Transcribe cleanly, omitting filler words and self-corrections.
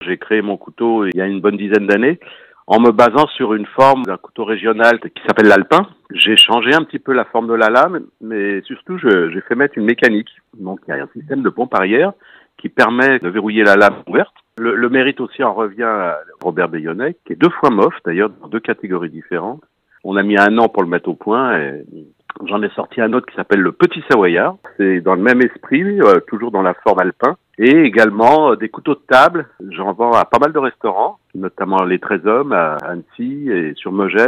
J'ai créé mon couteau il y a une bonne dizaine d'années en me basant sur une forme d'un couteau régional qui s'appelle l'alpin. J'ai changé un petit peu la forme de la lame, mais surtout j'ai fait mettre une mécanique. Donc il y a un système de pompe arrière qui permet de verrouiller la lame ouverte. Le mérite aussi en revient à Robert Bayonnet, qui est 2 fois MOF, d'ailleurs, dans 2 catégories différentes. On a mis 1 an pour le mettre au point et j'en ai sorti un autre qui s'appelle le Petit Savoyard. C'est dans le même esprit, toujours dans la forme alpin. Et également des couteaux de table. J'en vends à pas mal de restaurants, notamment les 13 Hommes à Annecy et sur Megève.